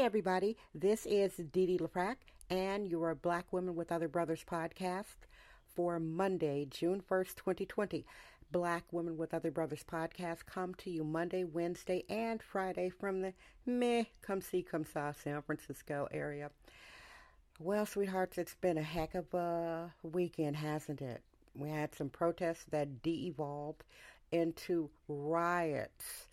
everybody. This is Dee Dee LaFrac and your Black Women with Other Brothers podcast for Monday, June 1st, 2020. Black Women with Other Brothers podcast come to you Monday, Wednesday, and Friday from the come see, come saw San Francisco area. Well, sweethearts, it's been a heck of a weekend, hasn't it? We had some protests that de-evolved into riots.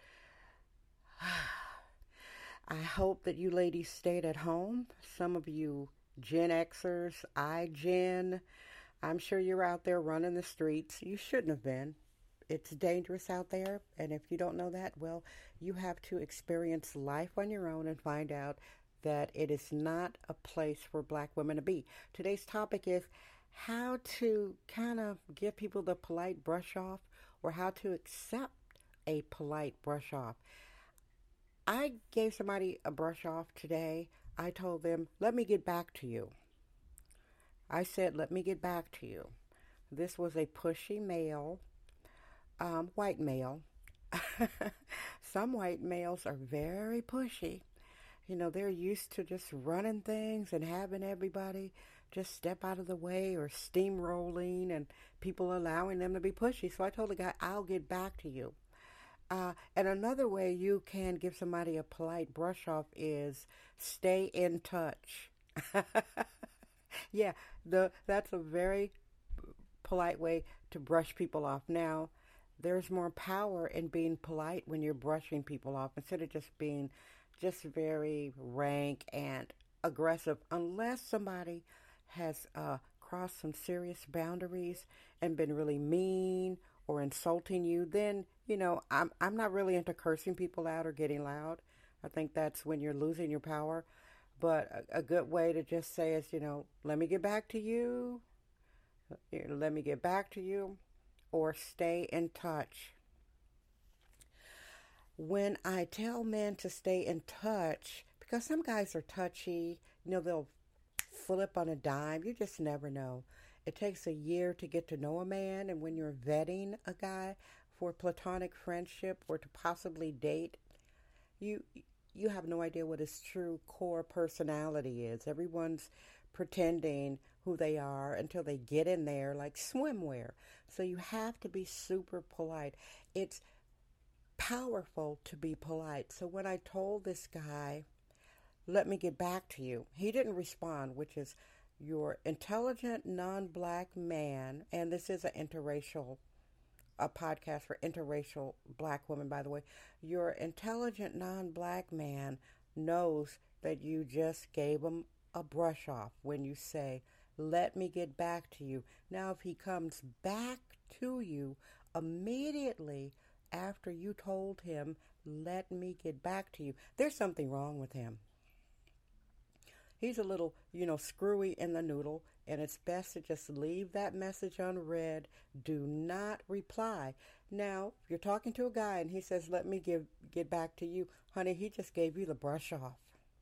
I hope that you ladies stayed at home. Some of you Gen Xers, iGen, I'm sure you're out there running the streets. You shouldn't have been. It's dangerous out there, and if you don't know that, well, you have to experience life on your own and find out that it is not a place for Black women to be. Today's topic is how to kind of give people the polite brush off, or how to accept a polite brush off. I gave somebody a brush off today. I told them, let me get back to you. I said, let me get back to you. This was a pushy male, white male. Some white males are very pushy. You know, they're used to just running things and having everybody just step out of the way or steamrolling and people allowing them to be pushy. So I told the guy, I'll get back to you. And another way you can give somebody a polite brush off is stay in touch. Yeah, that's a very polite way to brush people off. Now, there's more power in being polite when you're brushing people off instead of just being just very rank and aggressive, unless somebody has crossed some serious boundaries and been really mean or insulting you. Then, you know, I'm not really into cursing people out or getting loud. I think that's when you're losing your power. But a good way to just say is, you know, let me get back to you. Let me get back to you. Or stay in touch. When I tell men to stay in touch, because some guys are touchy, you know, they'll flip on a dime. You just never know. It takes a year to get to know a man, and when you're vetting a guy for platonic friendship or to possibly date, you have no idea what his true core personality is. Everyone's pretending who they are until they get in there like swimwear. So you have to be super polite. It's powerful to be polite. So when I told this guy, let me get back to you, he didn't respond, which is your intelligent non-black man, and this is a podcast for interracial Black women, by the way. Your intelligent non-black man knows that you just gave him a brush off when you say, let me get back to you. Now, if he comes back to you immediately after you told him, let me get back to you, there's something wrong with him. He's a little, screwy in the noodle, and it's best to just leave that message unread. Do not reply. Now, if you're talking to a guy and he says, let me get back to you, honey, he just gave you the brush off.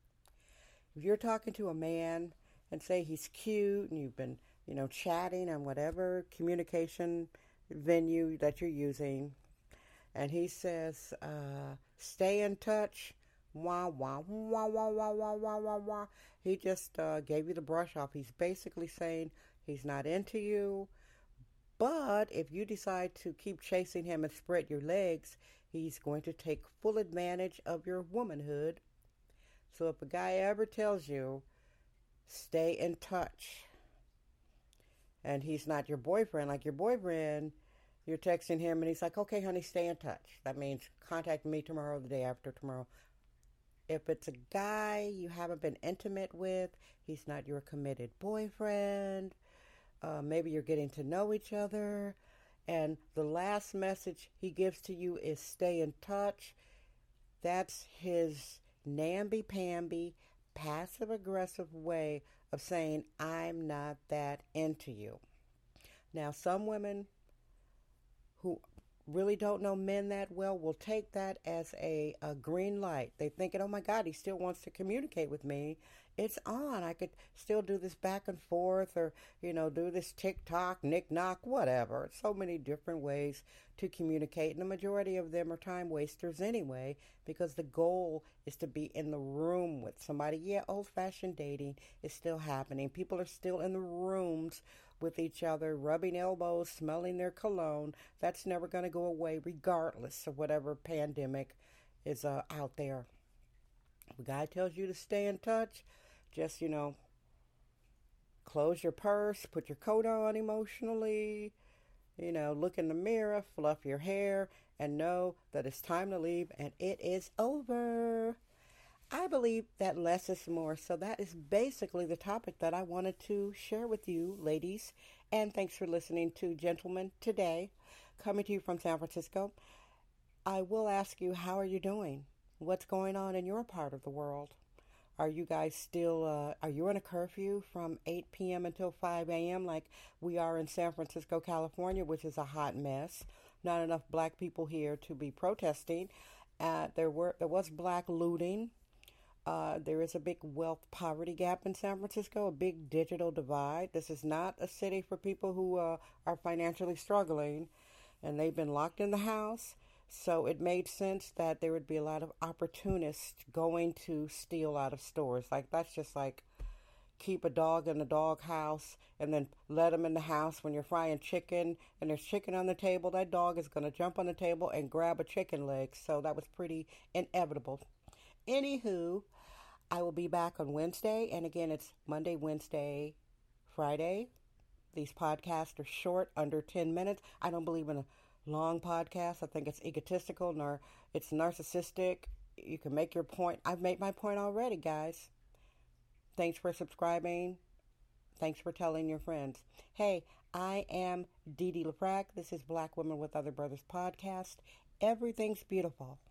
If you're talking to a man and say he's cute and you've been, chatting on whatever communication venue that you're using, and he says, stay in touch, wah, wah, wah, wah, wah, wah, wah, wah, wah. He just gave you the brush off. He's basically saying he's not into you. But if you decide to keep chasing him and spread your legs, he's going to take full advantage of your womanhood. So if a guy ever tells you, stay in touch, and he's not your boyfriend, like your boyfriend, you're texting him and he's like, okay, honey, stay in touch. That means contact me tomorrow, the day after tomorrow. If it's a guy you haven't been intimate with, he's not your committed boyfriend, maybe you're getting to know each other, and the last message he gives to you is stay in touch, that's his namby-pamby, passive-aggressive way of saying, I'm not that into you. Now, some women who really don't know men that well will take that as a green light. They thinking, oh my God, he still wants to communicate with me. It's on. I could still do this back and forth or, do this TikTok, knick knock, whatever. So many different ways to communicate. And the majority of them are time wasters anyway, because the goal is to be in the room with somebody. Yeah, old fashioned dating is still happening. People are still in the rooms with each other, rubbing elbows, smelling their cologne. That's never going to go away, regardless of whatever pandemic is out there. If a guy tells you to stay in touch, just, close your purse, put your coat on emotionally, look in the mirror, fluff your hair, and know that it's time to leave and it is over. I believe that less is more. So that is basically the topic that I wanted to share with you, ladies. And thanks for listening to Gentlemen Today, coming to you from San Francisco. I will ask you, how are you doing? What's going on in your part of the world? Are you guys still, are you in a curfew from 8 p.m. until 5 a.m. like we are in San Francisco, California, which is a hot mess? Not enough black people here to be protesting. There was black looting. There is a big wealth poverty gap in San Francisco, a big digital divide. This is not a city for people who are financially struggling, and they've been locked in the house. So it made sense that there would be a lot of opportunists going to steal out of stores. Like, that's just like keep a dog in the dog house and then let them in the house when you're frying chicken and there's chicken on the table. That dog is going to jump on the table and grab a chicken leg. So that was pretty inevitable. Anywho, I will be back on Wednesday. And again, it's Monday, Wednesday, Friday. These podcasts are short, under 10 minutes. I don't believe in a long podcast. I think it's egotistical, nor it's narcissistic. You can make your point. I've made my point already, guys. Thanks for subscribing. Thanks for telling your friends. Hey, I am Dee Dee LaPrac. This is Black Women with Other Brothers podcast. Everything's beautiful.